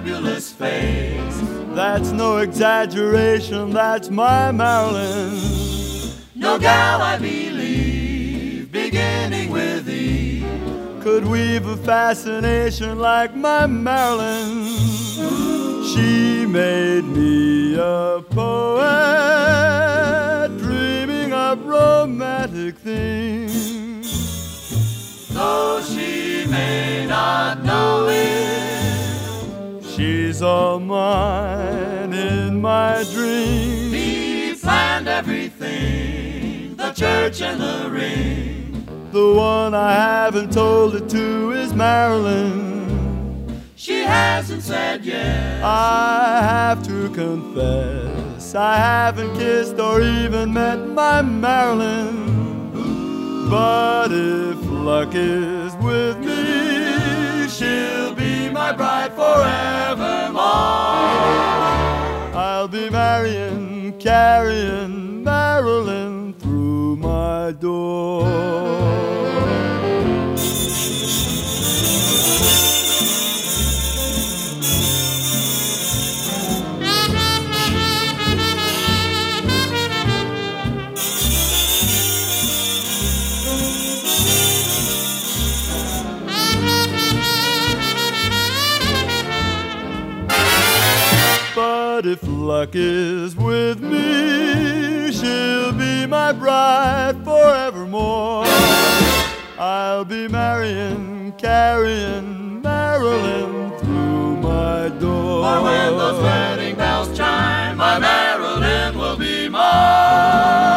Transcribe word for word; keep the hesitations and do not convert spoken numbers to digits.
fabulous face. That's no exaggeration, that's my Marilyn. No gal, I believe, beginning with E, could weave a fascination like my Marilyn. She made me a poet, dreaming of romantic things. Though she may not know it, she's all mine in my dreams. we planned everything, the church and the ring. The one I haven't told it to is Marilyn. She hasn't said yes. I have to confess, I haven't kissed or even met my Marilyn. But if luck is with me, she'll be my bride forevermore. I'll be marrying, carrying Marilyn through my door. But if luck is with me, she'll be my bride forevermore. I'll be marrying, carrying Marilyn through my door. For when those wedding bells chime, my Marilyn will be mine.